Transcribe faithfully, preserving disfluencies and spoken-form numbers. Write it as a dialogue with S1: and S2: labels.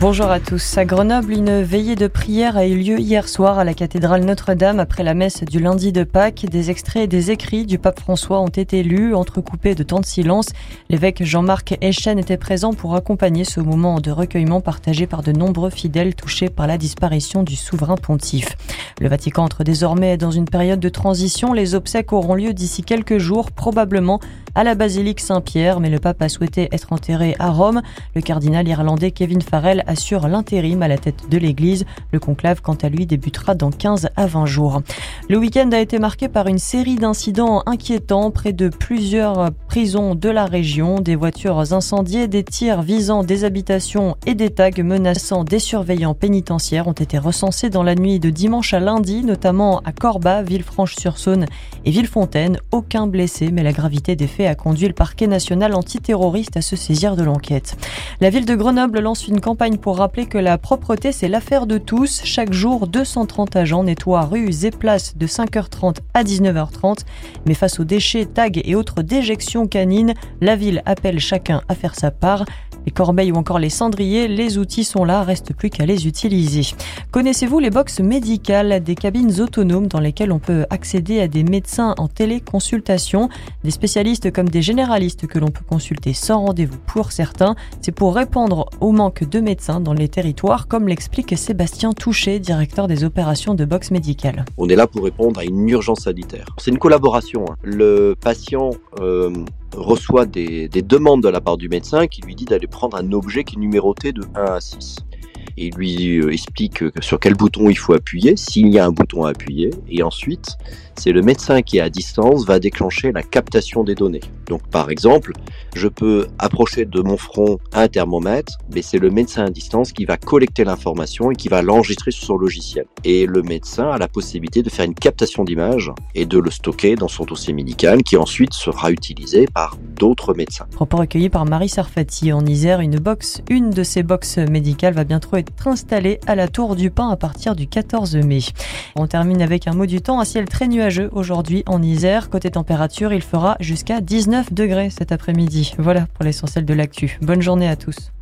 S1: Bonjour à tous. À Grenoble, une veillée de prière a eu lieu hier soir à la cathédrale Notre-Dame après la messe du lundi de Pâques. Des extraits et des écrits du pape François ont été lus, entrecoupés de temps de silence. L'évêque Jean-Marc Echen était présent pour accompagner ce moment de recueillement partagé par de nombreux fidèles touchés par la disparition du souverain pontife. Le Vatican entre désormais dans une période de transition. Les obsèques auront lieu d'ici quelques jours, probablement à la basilique Saint-Pierre, mais le pape a souhaité être enterré à Rome. Le cardinal irlandais Kevin Farrell assure l'intérim à la tête de l'église. Le conclave, quant à lui, débutera dans quinze à vingt jours. Le week-end a été marqué par une série d'incidents inquiétants près de plusieurs prisons de la région. Des voitures incendiées, des tirs visant des habitations et des tags menaçant des surveillants pénitentiaires ont été recensés dans la nuit de dimanche à lundi, notamment à Corba, Villefranche-sur-Saône et Villefontaine. Aucun blessé, mais la gravité des faits a conduit le parquet national antiterroriste à se saisir de l'enquête. La ville de Grenoble lance une campagne pour rappeler que la propreté, c'est l'affaire de tous. Chaque jour, deux cent trente agents nettoient rues et places de cinq heures trente à dix-neuf heures trente. Mais face aux déchets, tags et autres déjections canines, la ville appelle chacun à faire sa part. Les corbeilles ou encore les cendriers, les outils sont là, reste plus qu'à les utiliser. Connaissez-vous les box médicales, des cabines autonomes dans lesquelles on peut accéder à des médecins en téléconsultation, des spécialistes comme des généralistes que l'on peut consulter sans rendez-vous pour certains. C'est pour répondre au manque de médecins dans les territoires, comme l'explique Sébastien Touché, directeur des opérations de box médicales.
S2: On est là pour répondre à une urgence sanitaire. C'est une collaboration. Hein. Le patient euh, reçoit des, des demandes de la part du médecin qui lui dit d'aller prendre un objet qui est numéroté de un à six. Et il lui euh, explique sur quel bouton il faut appuyer, s'il y a un bouton à appuyer. Et ensuite, c'est le médecin qui, à distance, va déclencher la captation des données. Donc, par exemple, je peux approcher de mon front un thermomètre, mais c'est le médecin à distance qui va collecter l'information et qui va l'enregistrer sur son logiciel. Et le médecin a la possibilité de faire une captation d'image et de le stocker dans son dossier médical qui ensuite sera utilisé par d'autres médecins.
S1: Propos recueillis par Marie Sarfati. En Isère, une box, une de ces boxes médicales va bientôt être installée à la Tour du Pin à partir du quatorze mai. On termine avec un mot du temps, un ciel très nuageux aujourd'hui en Isère. Côté température, il fera jusqu'à dix-neuf degrés cet après-midi. Voilà pour l'essentiel de l'actu. Bonne journée à tous.